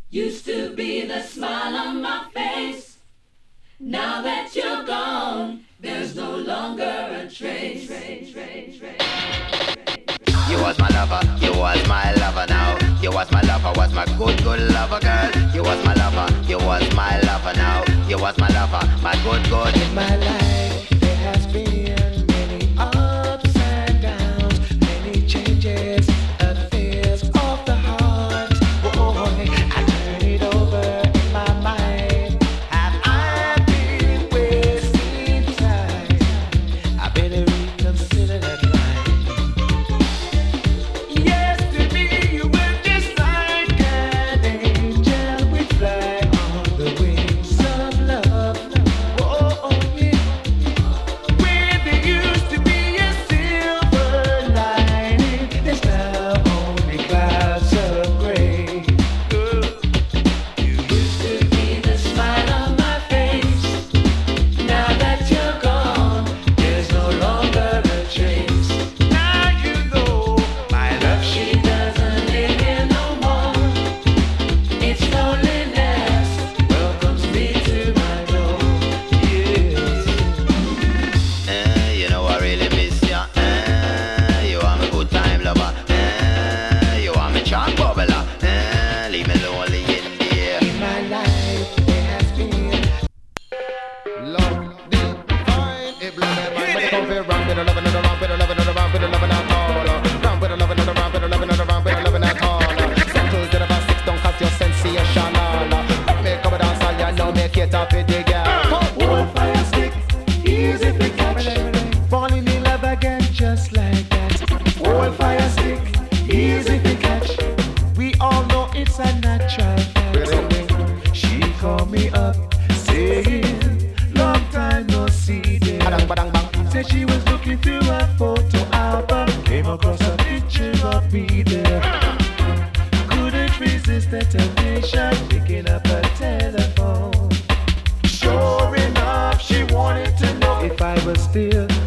Used to be the smile on my face. Now that you're gone, there's no longer a trace. You was my lover, you was my lover now. You was my lover, was my good, good lover girl. You was my lover, you was my lover now. You was my lover, my good, good. In my life there has been many ups and downs, many changes, affairs of the heart. Boy, I turn it over in my mind. Have I been wasting time? I better reconsider that line. Yes, to me you were just like an angel. We fly on the wings of love. Oh, yeah. When there used to be a silver lining, there's now only clouds of gray. You used to be the smile on my face. Now that you're gone, there's no longer a trace. Now you know my love. She doesn't live here no more. It's loneliness welcomes me to my door. You know I really miss ya. You are my good time lover. You are my charm bubbler. Leave me lonely in the air. In my life there has been Love divine, it blow their mind. When they come for round with a loving and a round with a loving and a round with a loving at all. Round with a loving and a round with a loving and a round with a loving at all. Circles that about six don't cause your sensational. Make up a dance all you know, make it up with the girl. old fire stick, easy to catch. Falling in love again just like that. Old fire stick, easy to catch. We all know it's a natural fact. She called me up saying, long time no see there. Badang, badang, bang. Said she was looking through a photo album, came across a picture of me there. Couldn't resist the temptation, picking up a telephone. Sure enough, she wanted to know if I was still